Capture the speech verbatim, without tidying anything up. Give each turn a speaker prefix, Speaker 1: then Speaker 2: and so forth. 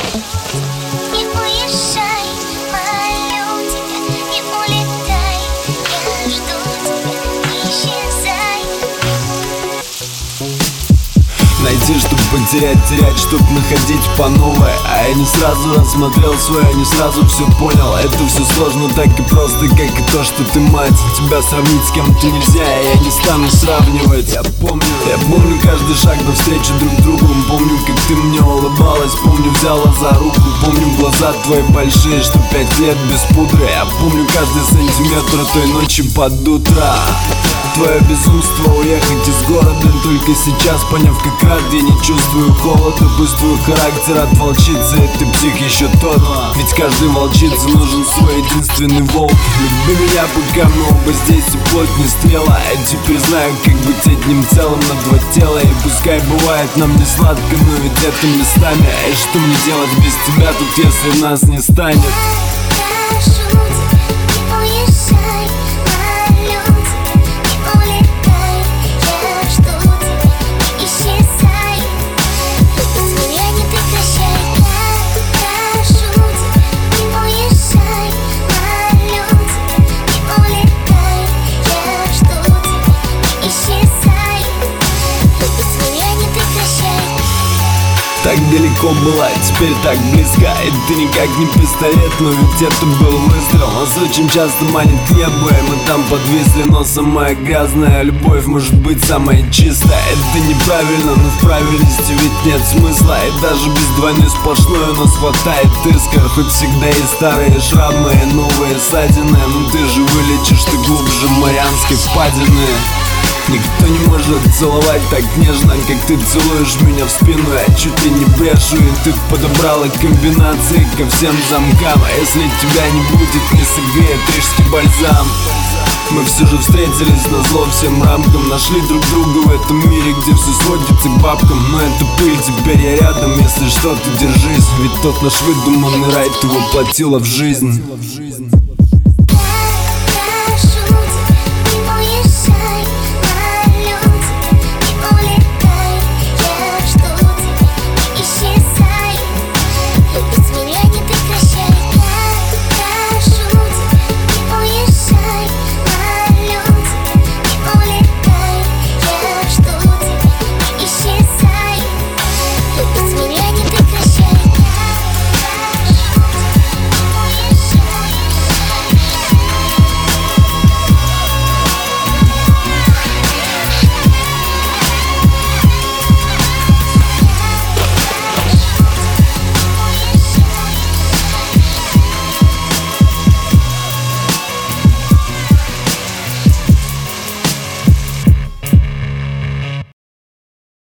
Speaker 1: Не уезжай, молю тебя, не улетай. Я жду тебя, не исчезай.
Speaker 2: Найти, чтоб потерять, терять, чтоб находить по новой. А я не сразу рассмотрел свое, не сразу все понял. Это все сложно, так и просто, как и то, что ты мать. Тебя сравнить с кем-то нельзя, и я не стану сравнивать. Я помню, я помню каждый шаг навстречу друг другу. Помню, как ты мне улыбалась, помню, взяла за руку. Помню глаза твои большие, что пять лет без пудры. Я помню каждый сантиметр той ночи под утро. Твое безумство уехать из города только сейчас, поняв, как рад, я не чувствую холода. Пусть твой характер от волчицы, ты псих еще тот. Ведь каждой волчице нужен свой единственный волк. Люби меня, пока мы оба здесь и плоть не стрела. Я теперь знаю, как быть одним целым на два тела. И пускай бывает нам не сладко, но ведь это местами. И что мне делать без тебя тут, если нас не станет?
Speaker 1: Прошу тебя, не уезжай, молю тебя, не улетай. Я жду тебя, не исчезай. Без меня не прекращай. Прошу тебя, не уезжай, молю тебя, не улетай. Я жду тебя, не исчезай. Без меня не прекращай.
Speaker 2: Так далеко была, теперь так близко. И ты никак не пистолет, но ведь это был выстрел. Нас очень часто манит к небу, и мы там подвисли. Но самая грязная любовь может быть самая чистая. Это неправильно, но в правильности ведь нет смысла. И даже без двойной сплошной у нас хватает искр. Хоть всегда есть старые шрамы и новые ссадины, но ты же вылечишь, ты глубже Марианской впадины. Никто не может целовать так нежно, как ты целуешь меня в спину. Я чуть ли не брешу, и ты подобрала комбинации ко всем замкам. А если тебя не будет, не согреет рижский бальзам. Мы все же встретились назло всем рамкам. Нашли друг друга в этом мире, где все сводится к бабкам. Но это пыль, теперь я рядом, если что, ты держись. Ведь тот наш выдуманный рай ты воплотила в жизнь.